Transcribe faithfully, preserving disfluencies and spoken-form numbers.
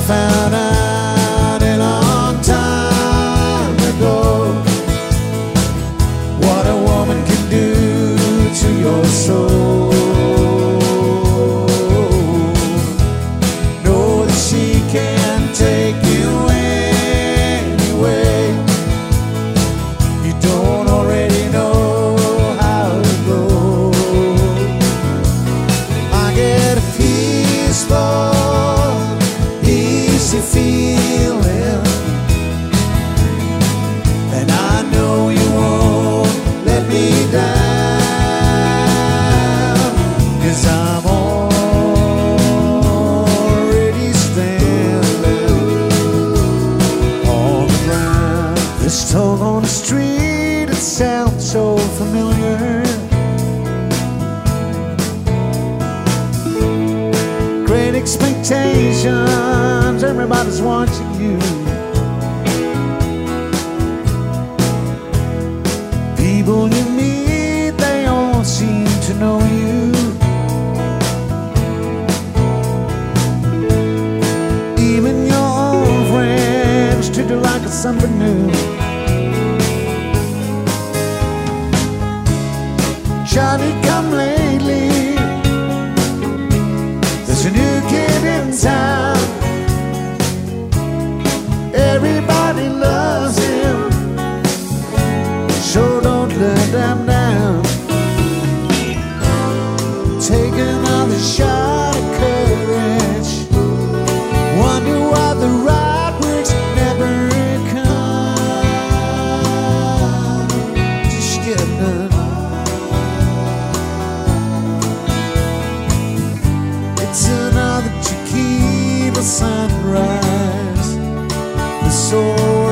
found out a long time ago what a woman can do to your soul. Know that she can take you anyway. You don't already know how it goes. I get a peaceful, easy feeling, and I know you won't let me down, 'cause I'm already standing on the ground. This talk on the street, it sounds so familiar. Great expectations, everybody's watching you. People you meet, they all seem to know you. Even your own friends treat you like it's something new. Johnny come lately, there's a new kid in town. Everybody loves him, so don't let them down. Take another shot of courage. Wonder why the right words never come. Just get none. It's another tequila sunrise. The soul